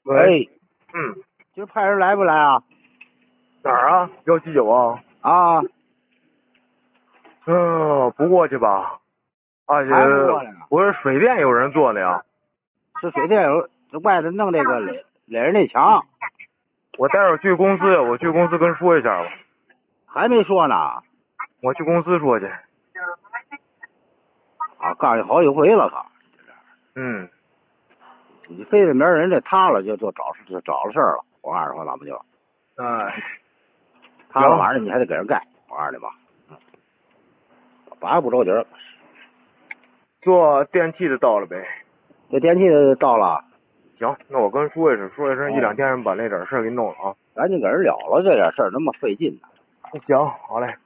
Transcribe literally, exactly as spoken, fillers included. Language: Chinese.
喂， 哎， 嗯， 今儿派人来不来啊？ 哪儿啊？幺七九啊？ 啊， 嗯、不过去吧。而且还不过来呢。 我是水电有人做的呀， 是水电有这外头弄这个垒垒着那墙， 我待会儿去公司，我去公司跟说一下吧。 还没说呢。 我去公司说去。 啊，告诉你好几回了，可嗯， 你非得明儿人这塌了就就找就找了事儿了。我告诉你说，那不就哎， 塌了，晚上你还得给人盖。我告诉你吧，嗯，八不着底儿。 做电器的到了呗。 这电器到了， 行，那我跟说一声，说一声， 哎一两天把那点事儿给弄了啊。 赶紧给人了了，这点事儿那么费劲呢。 行，好嘞。